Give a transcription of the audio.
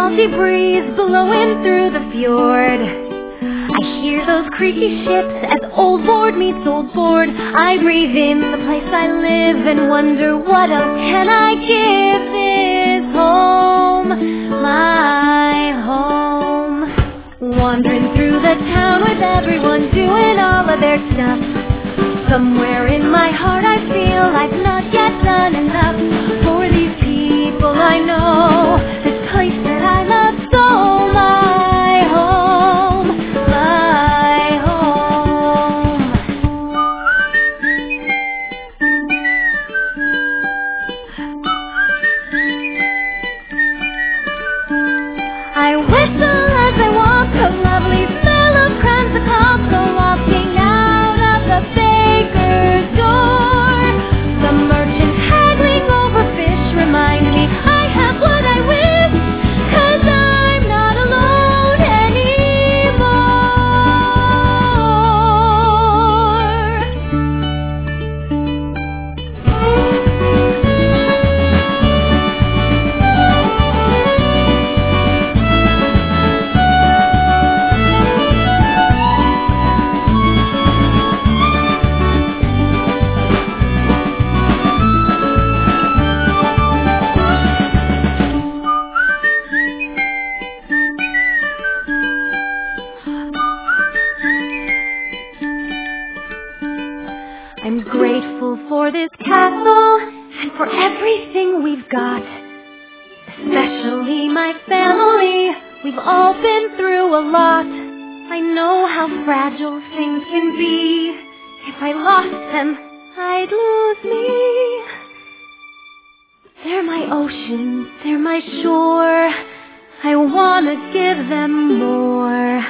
salty breeze blowing through the fjord. I hear those creaky ships as old board meets old board. I breathe in the place I live and wonder what else can I give this home, my home. Wandering through the town with everyone doing all of their stuff. Somewhere in my heart I feel I've not yet done enough for these people I know, this place that I love so, my home, my home. I whistle as I walk, the lovely smell of crumbs go walking out of the baker's door. The merchants haggling over fish remind me I have what I wish, 'cause I'm not alone I'm grateful for this castle and for everything we've got, especially my family. We've all been through a lot. I know how fragile things can be. If I lost them, I'd lose me. They're my ocean, they're my shore. I wanna give them more.